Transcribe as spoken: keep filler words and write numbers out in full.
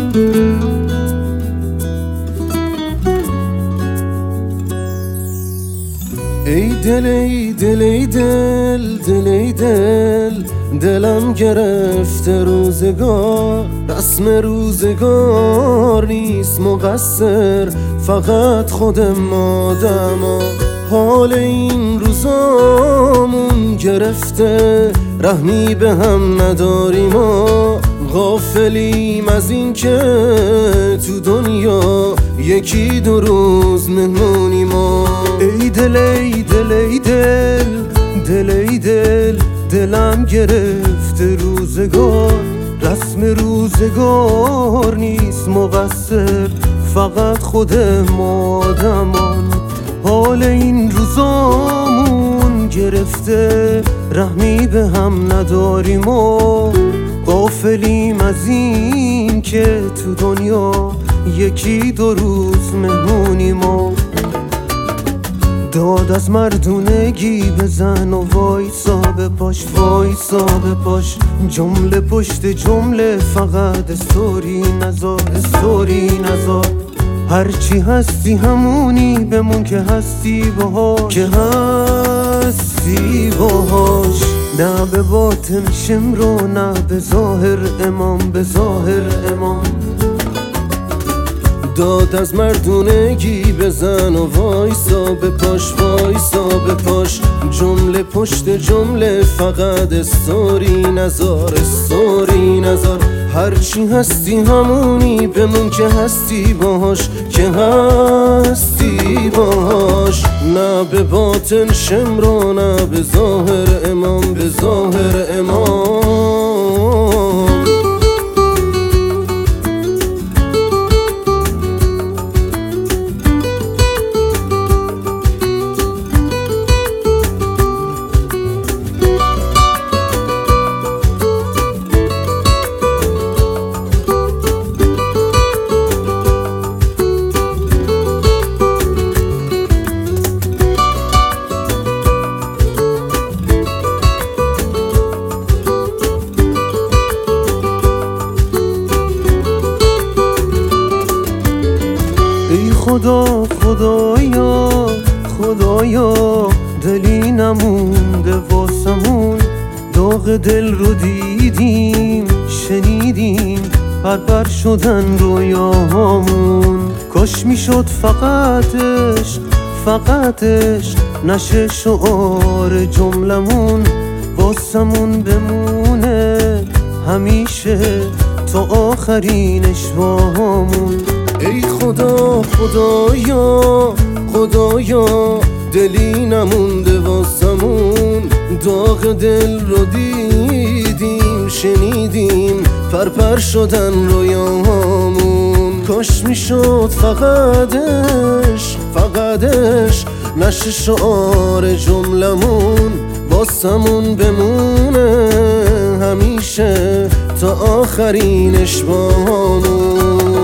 ای دل ای دل ای دل دل ای دل دلم گرفته روزگار، رسم روزگار نیست مقصر فقط خود مادما. حال این روزامون گرفته رحمی به هم نداریم ما، غافلیم از این که تو دنیا یکی دو روز مهمونی ما. ای دل ای دل ای دل دل ای دل دلم گرفته روزگار، رسم روزگار نیست مقصر فقط خود ما آدمان. حال این روزامون گرفته رحمی به هم نداریم و غافلیم از این که تو دنیا یکی دو روز مهمونی ما. داد از مردونگی بزن و وایسا به پاش وایسا به پاش، جمله پشت جمله فقط استوری نزار استوری نزار. هرچی هستی همونی بمون که هستی باهاش که هستی باهاش. نه به باطن شمرو نه به ظاهر امام به ظاهر امام. داد از مردونگی بزن و وایسا به پاش وایسا به پاش، جمله پشت جمله فقط استوری نزار استوری نزار. هرچی هستی همونی بمون که هستی باهاش که هستی باهاش. نه به باطن شمرو نه به ظاهر امام به ظاهر امام. ای خدا خدایا خدایا دلی نمونده واسمون، داغ دل رو دیدیم شنیدیم پرپر شدن رویاهامون. کاش میشد فقطش فقطش نشه شعار جملمون، واسمون بمونه همیشه تا آخرین اشواهامون. ای خدا خدایا خدایا دلی نمونده واسمون، داغ دل رو دیدیم شنیدیم پرپر شدن رویاهامون. کاش میشد فقطش فقطش نشه شعار جملمون، واسمون بمونه همیشه تا آخرین اشباهامون.